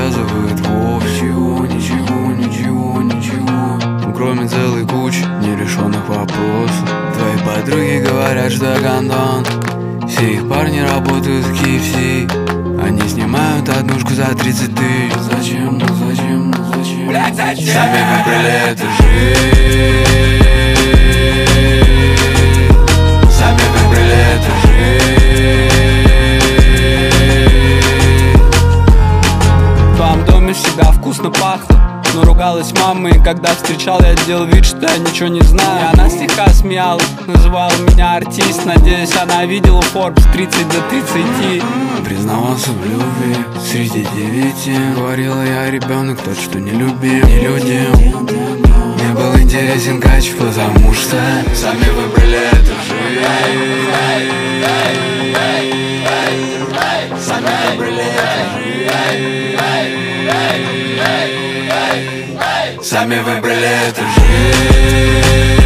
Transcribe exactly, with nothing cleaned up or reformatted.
связывает вовсе. Ничего, ничего, ничего, ничего, кроме целой кучи нерешенных вопросов. Твои подруги говорят, что я гондон. Все их парни работают в кей эф си. Они снимают однушку за тридцать тысяч. Зачем, ну зачем, ну зачем? Блядь, зачем? Сами выбрали эту жизнь. Сами выбрали эту жизнь. В твоем доме всегда вкусно пахло, но ругалась мама, и когда встречал, я делал вид, что я ничего не знаю. И она слегка смеялась, называла меня артист. Надеюсь, она видела Forbes тридцать до тридцати. Признавался в любви среди девяти. Говорила я ребенок, тот, что не любил, не людям. Мне был интересен кач, потому что сами выбрали эту жизнь. Сами выбрали эту жизнь. Сами выбрали эту жизнь.